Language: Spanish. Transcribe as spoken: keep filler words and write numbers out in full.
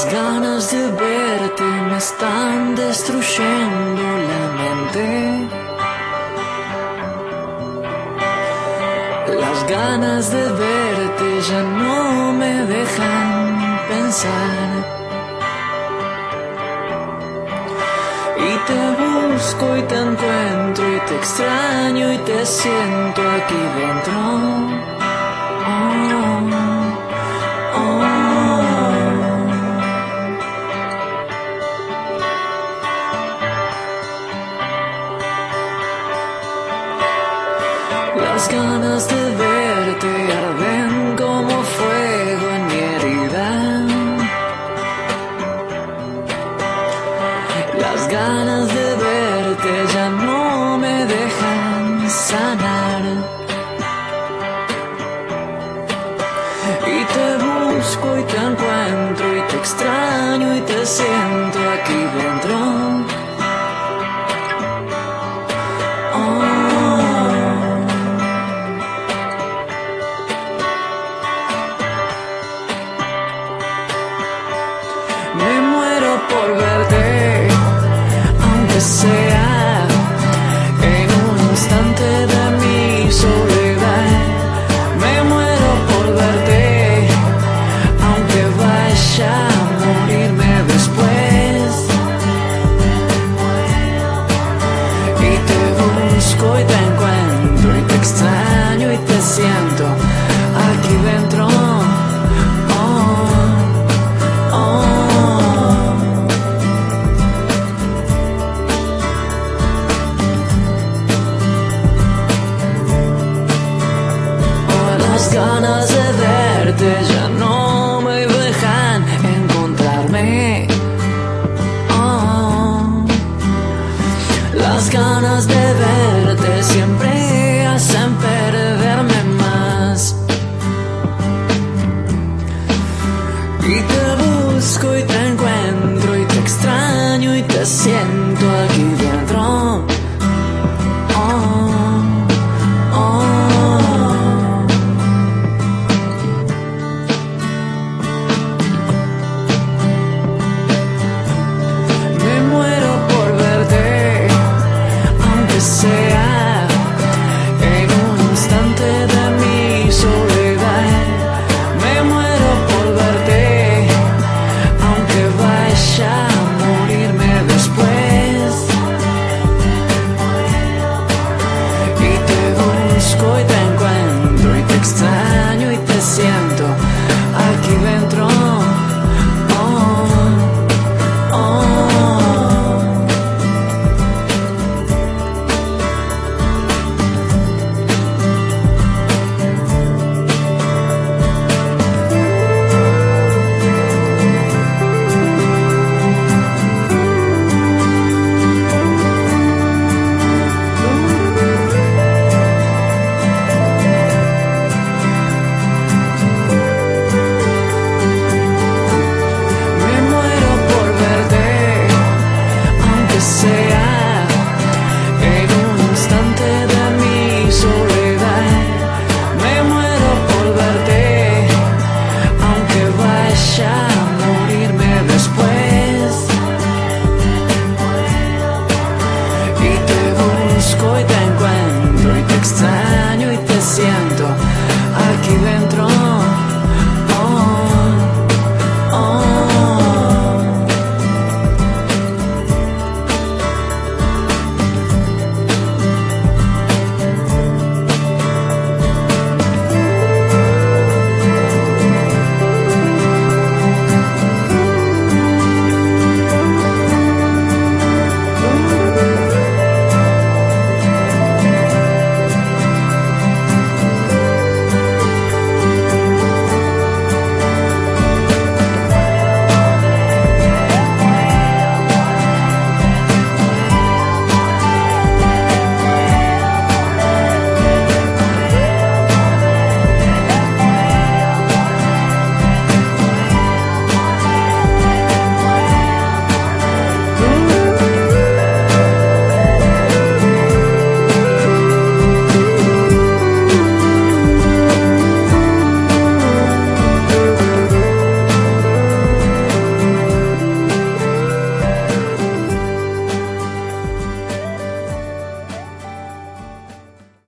Las ganas de verte me están destruyendo la mente. Las ganas de verte ya no me dejan pensar. Y te busco y te encuentro y te extraño y te siento aquí dentro. Oh, oh. Las ganas de verte arden como fuego en mi herida. Las ganas de verte ya no me dejan sanar. Y te busco y te encuentro y te extraño y te siento aquí dentro.